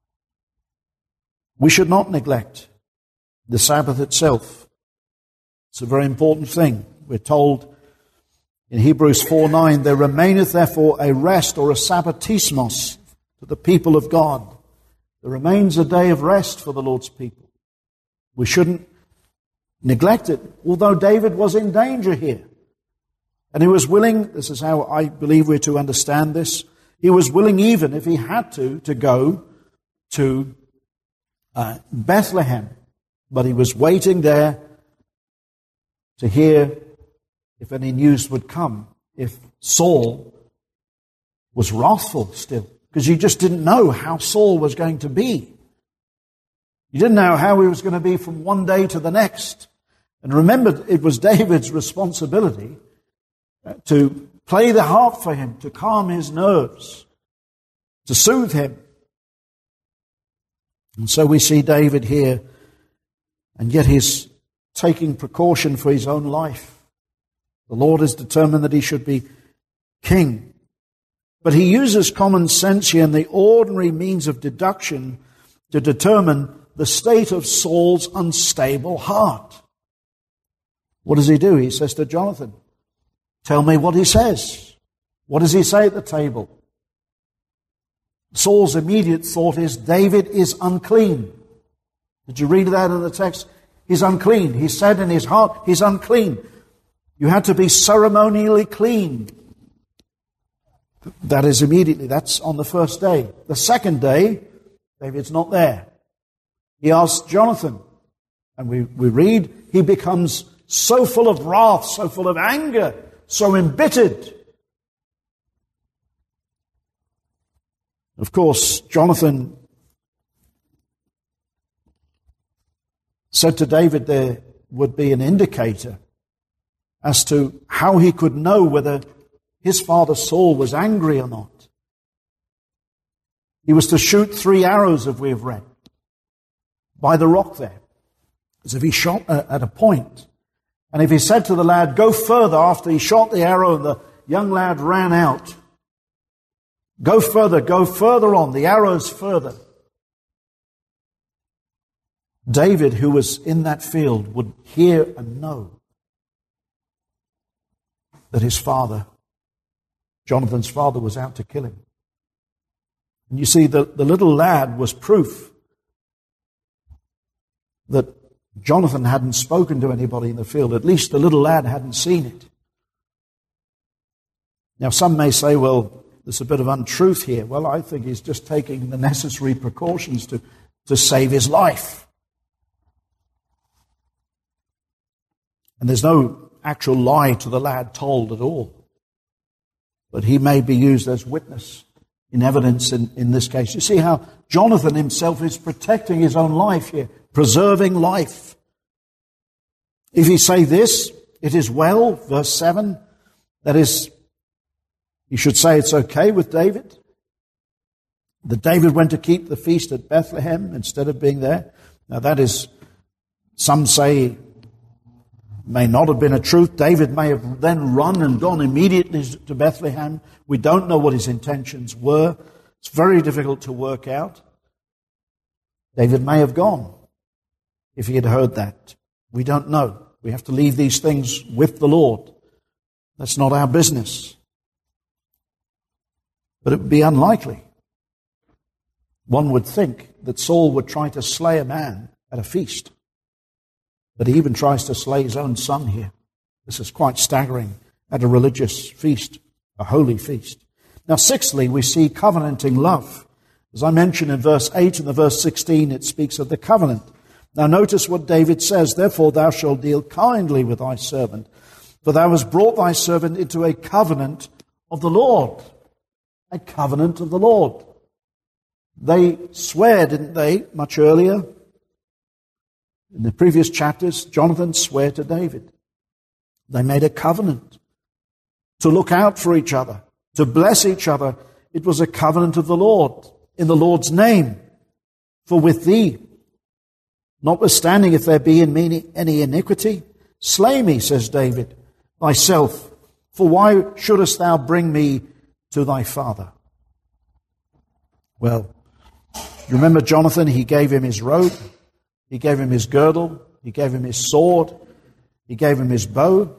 we should not neglect the Sabbath itself. It's a very important thing. We're told in Hebrews four nine, there remaineth therefore a rest or a sabbatismos to the people of God. There remains a day of rest for the Lord's people. We shouldn't neglect it, although David was in danger here. And he was willing, this is how I believe we're to understand this, he was willing even, if he had to, to go to uh, Bethlehem. But he was waiting there to hear if any news would come, if Saul was wrathful still. Because you just didn't know how Saul was going to be. You didn't know how he was going to be from one day to the next. And remember, it was David's responsibility to play the harp for him, to calm his nerves, to soothe him. And so we see David here, and yet he's taking precaution for his own life. The Lord has determined that he should be king. But he uses common sense here and the ordinary means of deduction to determine the state of Saul's unstable heart. What does he do? He says to Jonathan, tell me what he says. What does he say at the table? Saul's immediate thought is, David is unclean. Did you read that in the text? He's unclean. He said in his heart, he's unclean. You had to be ceremonially clean. That is immediately. That's on the first day. The second day, David's not there. He asks Jonathan, and we, we read, he becomes so full of wrath, so full of anger, so embittered. Of course, Jonathan said to David there would be an indicator as to how he could know whether his father Saul was angry or not. He was to shoot three arrows, as we have read, by the rock there, as if he shot at a point. And if he said to the lad, go further, after he shot the arrow and the young lad ran out, go further, go further on, the arrow's further. David, who was in that field, would hear and know that his father, Jonathan's father, was out to kill him. And you see, the, the little lad was proof that Jonathan hadn't spoken to anybody in the field. At least the little lad hadn't seen it. Now, some may say, well, there's a bit of untruth here. Well, I think he's just taking the necessary precautions to, to save his life. And there's no actual lie to the lad told at all. But he may be used as witness in evidence in, in this case. You see how Jonathan himself is protecting his own life here, preserving life. If he say this, it is well, verse seven, that is, you should say it's okay with David, that David went to keep the feast at Bethlehem instead of being there. Now that is, some say, may not have been a truth. David may have then run and gone immediately to Bethlehem. We don't know what his intentions were. It's very difficult to work out. David may have gone if he had heard that. We don't know. We have to leave these things with the Lord. That's not our business. But it would be unlikely. One would think that Saul would try to slay a man at a feast. But he even tries to slay his own son here. This is quite staggering at a religious feast, a holy feast. Now, sixthly, we see covenanting love. As I mentioned in verse eight and the verse sixteen, it speaks of the covenant. Now, notice what David says, therefore thou shalt deal kindly with thy servant, for thou hast brought thy servant into a covenant of the Lord. A covenant of the Lord. They swear, didn't they, much earlier? In the previous chapters, Jonathan swore to David. They made a covenant to look out for each other, to bless each other. It was a covenant of the Lord, in the Lord's name. For with thee, notwithstanding if there be in me any iniquity, slay me, says David, thyself. For why shouldest thou bring me to thy father? Well, you remember Jonathan, he gave him his robe. He gave him his girdle. He gave him his sword. He gave him his bow.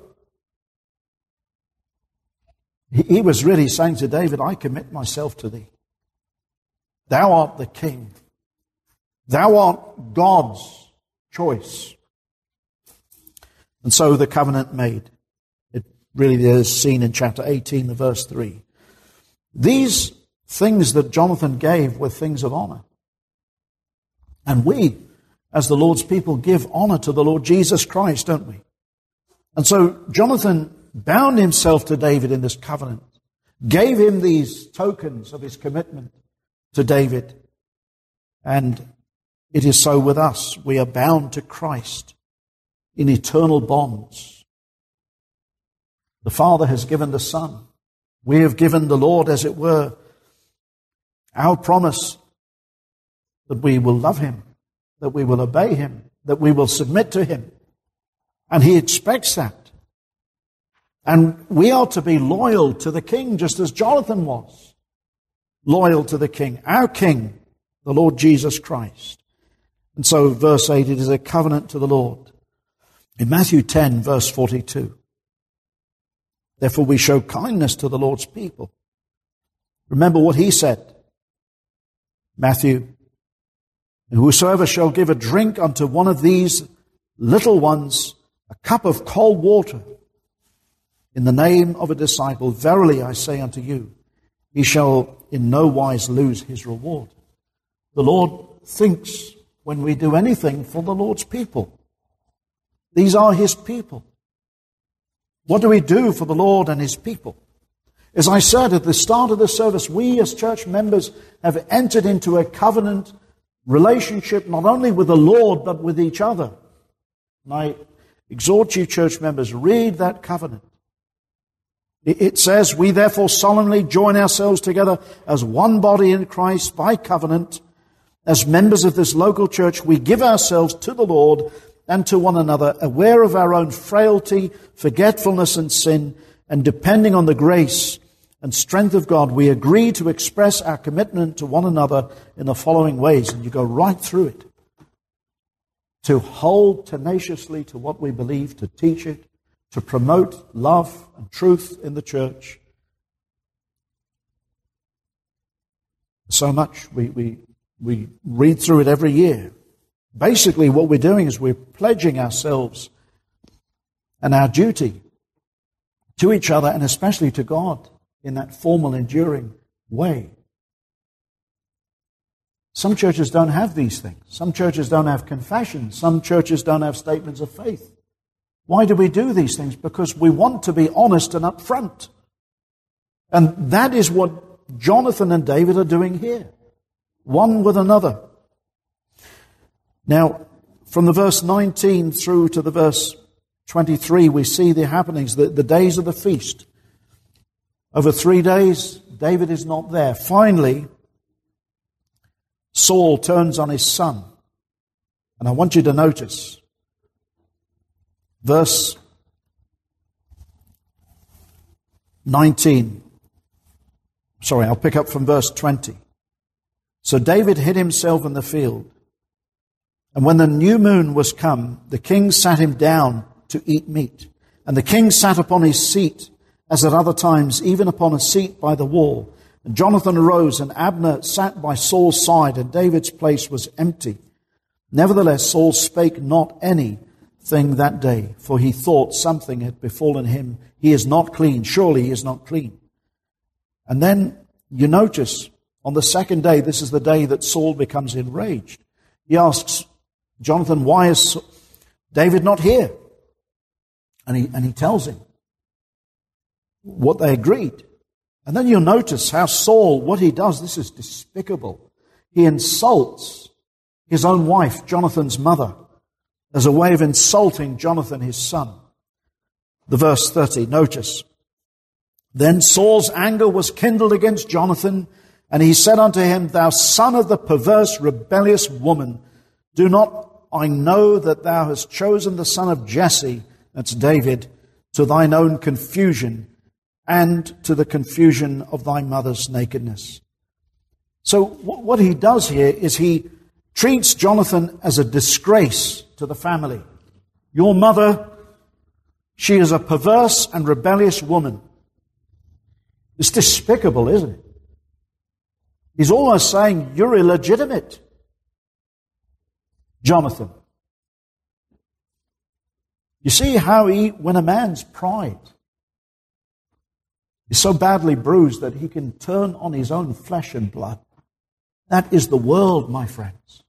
He, he was really saying to David, I commit myself to thee. Thou art the king. Thou art God's choice. And so the covenant made. It really is seen in chapter eighteen, the verse three. These things that Jonathan gave were things of honor. And we, as the Lord's people, give honor to the Lord Jesus Christ, don't we? And so Jonathan bound himself to David in this covenant, gave him these tokens of his commitment to David. And it is so with us. We are bound to Christ in eternal bonds. The Father has given the Son. We have given the Lord, as it were, our promise that we will love him, that we will obey him, that we will submit to him. And he expects that. And we are to be loyal to the king, just as Jonathan was loyal to the king, our king, the Lord Jesus Christ. And so, verse eight, it is a covenant to the Lord. In Matthew ten, verse forty-two, therefore we show kindness to the Lord's people. Remember what he said. Matthew, and whosoever shall give a drink unto one of these little ones a cup of cold water in the name of a disciple, verily I say unto you, he shall in no wise lose his reward. The Lord thinks when we do anything for the Lord's people. These are his people. What do we do for the Lord and his people? As I said at the start of the service, we as church members have entered into a covenant relationship not only with the Lord but with each other. And I exhort you, church members, read that covenant. It says, we therefore solemnly join ourselves together as one body in Christ by covenant. As members of this local church, we give ourselves to the Lord and to one another, aware of our own frailty, forgetfulness and sin, and depending on the grace and strength of God, we agree to express our commitment to one another in the following ways. And you go right through it. To hold tenaciously to what we believe, to teach it, to promote love and truth in the church. So much. We, we, we read through it every year. Basically, what we're doing is we're pledging ourselves and our duty to each other and especially to God in that formal, enduring way. Some churches don't have these things. Some churches don't have confessions. Some churches don't have statements of faith. Why do we do these things? Because we want to be honest and upfront. And that is what Jonathan and David are doing here, one with another. Now, from the verse nineteen through to the verse twenty-three, we see the happenings, the, the days of the feast. Over three days, David is not there. Finally, Saul turns on his son. And I want you to notice verse nineteen. Sorry, I'll pick up from verse twenty. So David hid himself in the field. And when the new moon was come, the king sat him down to eat meat. And the king sat upon his seat, as at other times, even upon a seat by the wall. And Jonathan arose, and Abner sat by Saul's side, and David's place was empty. Nevertheless, Saul spake not anything that day, for he thought something had befallen him. He is not clean. Surely he is not clean. And then you notice, on the second day, this is the day that Saul becomes enraged. He asks Jonathan, why is David not here? And he, and he tells him what they agreed. And then you'll notice how Saul, what he does, this is despicable. He insults his own wife, Jonathan's mother, as a way of insulting Jonathan, his son. The verse thirty, notice. Then Saul's anger was kindled against Jonathan, and he said unto him, Thou son of the perverse, rebellious woman, do not I know that thou hast chosen the son of Jesse, that's David, to thine own confusion, and to the confusion of thy mother's nakedness. So what he does here is he treats Jonathan as a disgrace to the family. Your mother, she is a perverse and rebellious woman. It's despicable, isn't it? He's almost saying, you're illegitimate, Jonathan. You see how he, when a man's pride is so badly bruised that he can turn on his own flesh and blood. That is the world, my friends.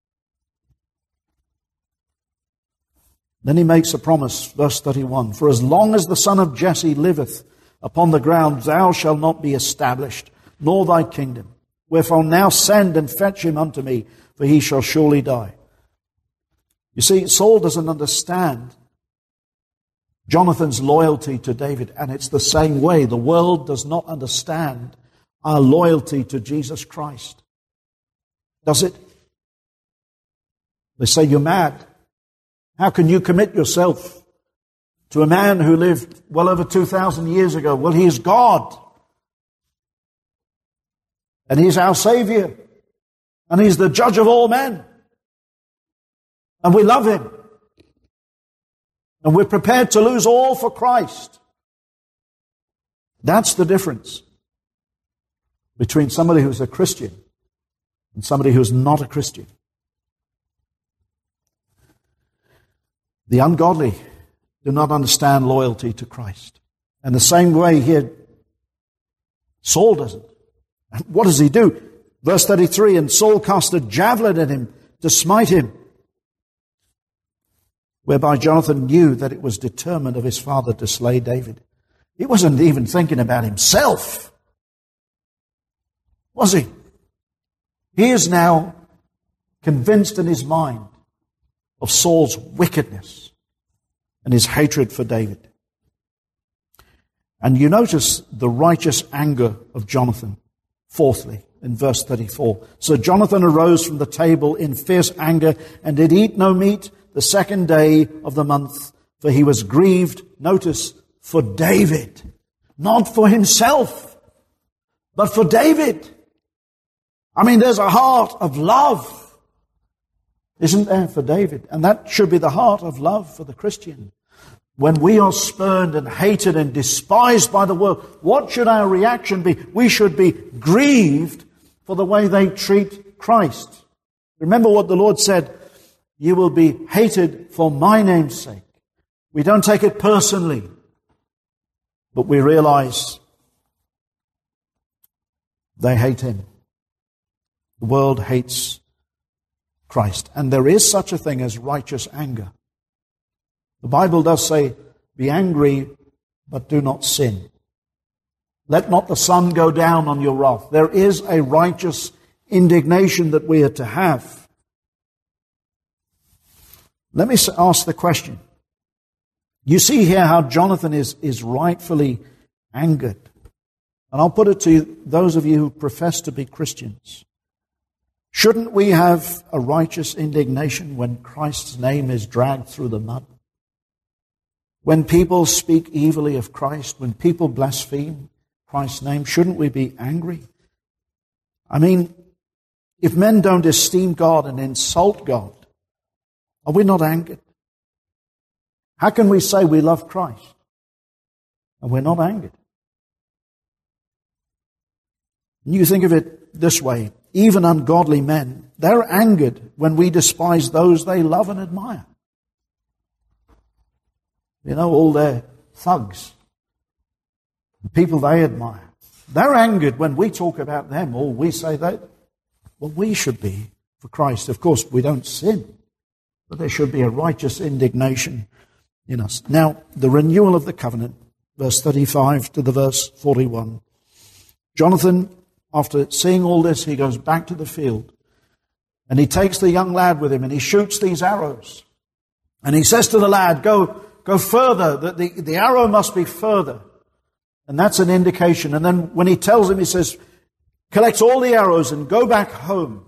Then he makes a promise, verse thirty-one, For as long as the son of Jesse liveth upon the ground, thou shalt not be established, nor thy kingdom. Wherefore now send and fetch him unto me, for he shall surely die. You see, Saul doesn't understand Jonathan's loyalty to David, and it's the same way. The world does not understand our loyalty to Jesus Christ. Does it? They say, you're mad. How can you commit yourself to a man who lived well over two thousand years ago. Well, he is God. And he's our Savior. And he's the judge of all men. And we love him. And we're prepared to lose all for Christ. That's the difference between somebody who's a Christian and somebody who's not a Christian. The ungodly do not understand loyalty to Christ. And the same way here, Saul doesn't. And what does he do? Verse thirty-three, and Saul cast a javelin at him to smite him, whereby Jonathan knew that it was determined of his father to slay David. He wasn't even thinking about himself, was he? He is now convinced in his mind of Saul's wickedness and his hatred for David. And you notice the righteous anger of Jonathan, fourthly, in verse thirty-four. So Jonathan arose from the table in fierce anger and did eat no meat the second day of the month, for he was grieved, notice, for David. Not for himself, but for David. I mean, there's a heart of love, isn't there, for David? And that should be the heart of love for the Christian. When we are spurned and hated and despised by the world, what should our reaction be? We should be grieved for the way they treat Christ. Remember what the Lord said, you will be hated for my name's sake. We don't take it personally, but we realize they hate him. The world hates Christ. And there is such a thing as righteous anger. The Bible does say, be angry, but do not sin. Let not the sun go down on your wrath. There is a righteous indignation that we are to have. Let me ask the question. You see here how Jonathan is, is rightfully angered. And I'll put it to you, those of you who profess to be Christians. Shouldn't we have a righteous indignation when Christ's name is dragged through the mud? When people speak evilly of Christ, when people blaspheme Christ's name, shouldn't we be angry? I mean, if men don't esteem God and insult God, are we not angered? How can we say we love Christ and we're not angered? And you think of it this way, even ungodly men, they're angered when we despise those they love and admire. You know, all their thugs, the people they admire. They're angered when we talk about them, or we say that, well, we should be for Christ. Of course, we don't sin, but there should be a righteous indignation in us. Now, the renewal of the covenant, verse thirty-five to the verse forty-one. Jonathan, after seeing all this, he goes back to the field, and he takes the young lad with him, and he shoots these arrows. And he says to the lad, go, go further, that the, the arrow must be further. And that's an indication. And then when he tells him, he says, collect all the arrows and go back home.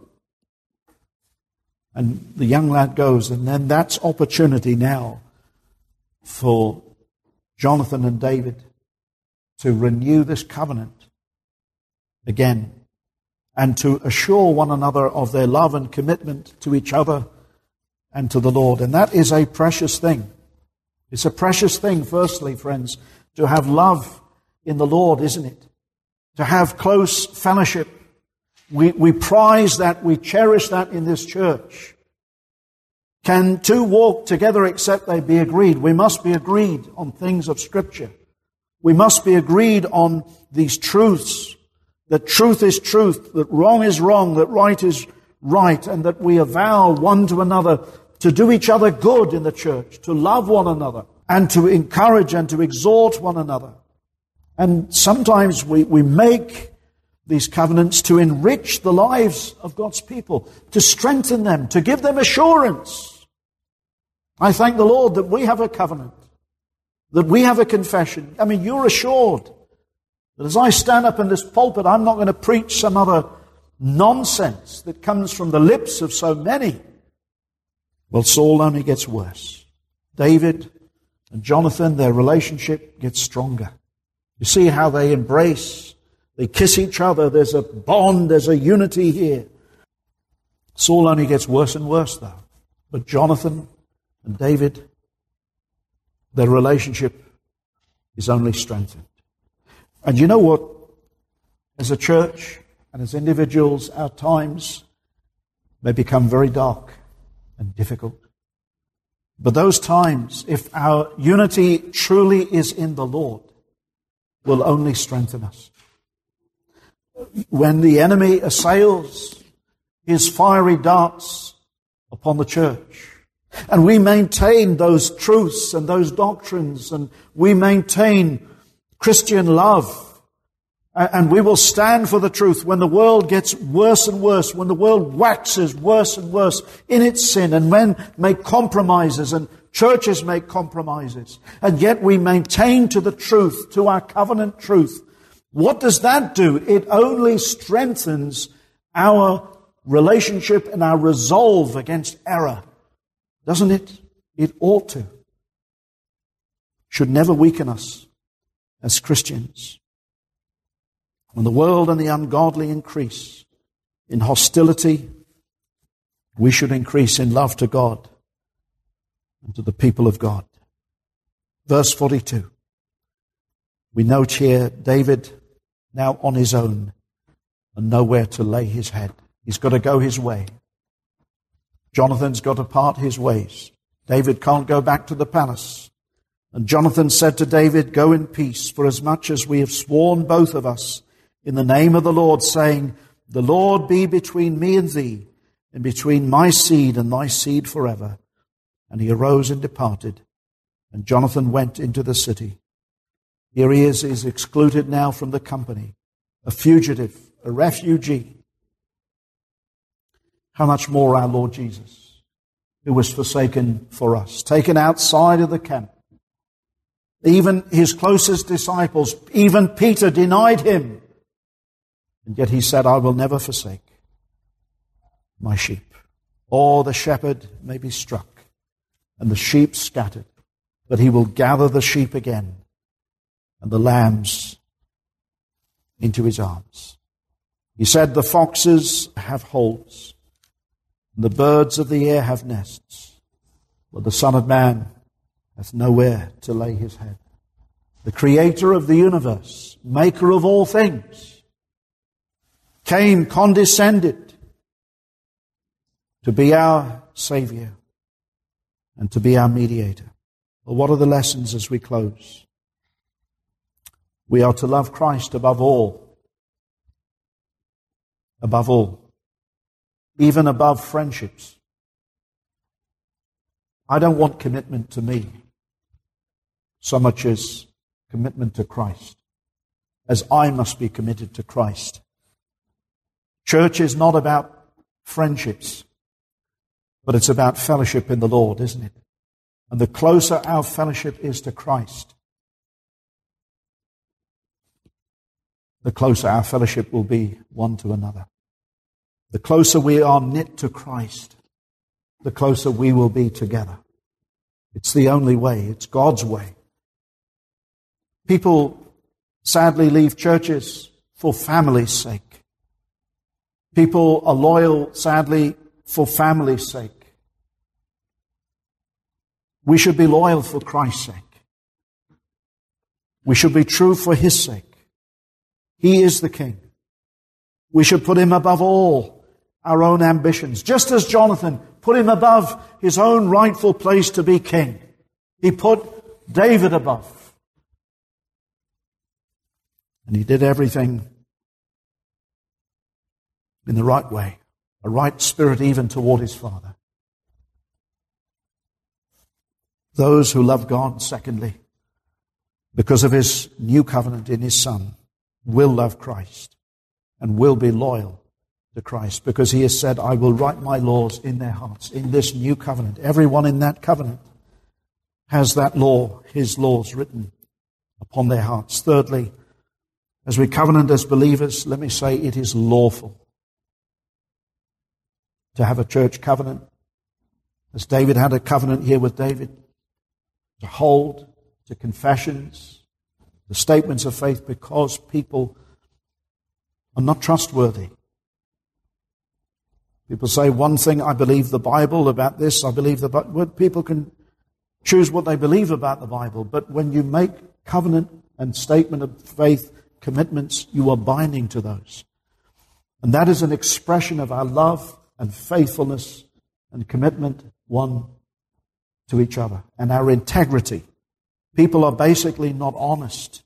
And the young lad goes, and then that's opportunity now for Jonathan and David to renew this covenant again and to assure one another of their love and commitment to each other and to the Lord. And that is a precious thing. It's a precious thing, firstly, friends, to have love in the Lord, isn't it? To have close fellowship. We, we prize that, we cherish that in this church. Can two walk together except they be agreed? We must be agreed on things of Scripture. We must be agreed on these truths, that truth is truth, that wrong is wrong, that right is right, and that we avow one to another to do each other good in the church, to love one another, and to encourage and to exhort one another. And sometimes we, we make these covenants to enrich the lives of God's people, to strengthen them, to give them assurance. I thank the Lord that we have a covenant, that we have a confession. I mean, you're assured that as I stand up in this pulpit, I'm not going to preach some other nonsense that comes from the lips of so many. Well, Saul only gets worse. David and Jonathan, their relationship gets stronger. You see how they embrace, they kiss each other, there's a bond, there's a unity here. Saul only gets worse and worse though. But Jonathan and David, their relationship is only strengthened. And you know what? As a church and as individuals, our times may become very dark and difficult. But those times, if our unity truly is in the Lord, will only strengthen us. When the enemy assails his fiery darts upon the church, and we maintain those truths and those doctrines, and we maintain Christian love, and we will stand for the truth when the world gets worse and worse, when the world waxes worse and worse in its sin, and men make compromises and churches make compromises, and yet we maintain to the truth, to our covenant truth. What does that do? It only strengthens our relationship and our resolve against error. Doesn't it? It ought to. Should never weaken us as Christians. When the world and the ungodly increase in hostility, we should increase in love to God and to the people of God. Verse forty-two. We note here David now on his own and nowhere to lay his head. He's got to go his way. Jonathan's got to part his ways. David can't go back to the palace. And Jonathan said to David, "Go in peace, for as much as we have sworn both of us in the name of the Lord, saying, the Lord be between me and thee, and between my seed and thy seed forever." And he arose and departed, and Jonathan went into the city. Here he is, is excluded now from the company, a fugitive, a refugee. How much more our Lord Jesus, who was forsaken for us, taken outside of the camp. Even his closest disciples, even Peter, denied him. And yet he said, "I will never forsake my sheep." Or the shepherd may be struck and the sheep scattered, but he will gather the sheep again and the lambs into his arms. He said, "The foxes have holes, and the birds of the air have nests, but the Son of Man hath nowhere to lay his head." The Creator of the universe, maker of all things, came, condescended to be our Savior and to be our mediator. Well, what are the lessons as we close? We are to love Christ above all. Above all. Even above friendships. I don't want commitment to me so much as commitment to Christ, as I must be committed to Christ. Church is not about friendships, but it's about fellowship in the Lord, isn't it? And the closer our fellowship is to Christ, the closer our fellowship will be one to another. The closer we are knit to Christ, the closer we will be together. It's the only way. It's God's way. People sadly leave churches for family's sake. People are loyal, sadly, for family's sake. We should be loyal for Christ's sake. We should be true for His sake. He is the King. We should put Him above all our own ambitions, just as Jonathan put Him above his own rightful place to be king. He put David above. And he did everything in the right way, a right spirit even toward his father. Those who love God, secondly, because of His new covenant in His Son, will love Christ and will be loyal to Christ, because He has said, "I will write my laws in their hearts," in this new covenant. Everyone in that covenant has that law, His laws written upon their hearts. Thirdly, as we covenant as believers, let me say it is lawful to have a church covenant, as David had a covenant here with David. to hold to confessions, the statements of faith, because people are not trustworthy. People say one thing, I believe the Bible about this, I believe the Bible. People can choose what they believe about the Bible, but when you make covenant and statement of faith commitments, you are binding to those. And that is an expression of our love and faithfulness and commitment one to each other, and our integrity. People are basically not honest,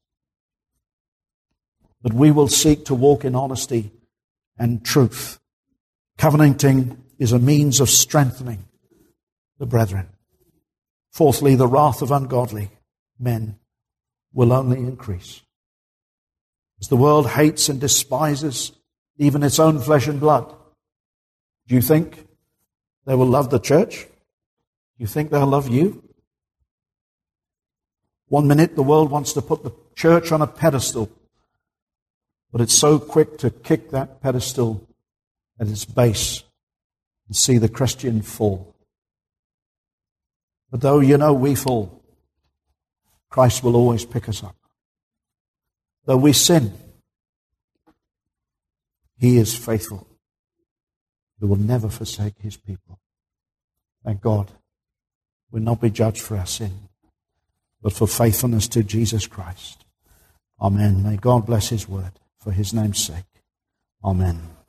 but we will seek to walk in honesty and truth. Covenanting is a means of strengthening the brethren. Fourthly, the wrath of ungodly men will only increase. As the world hates and despises even its own flesh and blood, do you think they will love the church? Do you think they'll love you? One minute the world wants to put the church on a pedestal, but it's so quick to kick that pedestal at its base and see the Christian fall. But though you know we fall, Christ will always pick us up. Though we sin, He is faithful. He will never forsake His people. Thank God we'll not be judged for our sin, but for faithfulness to Jesus Christ. Amen. May God bless His word for His name's sake. Amen.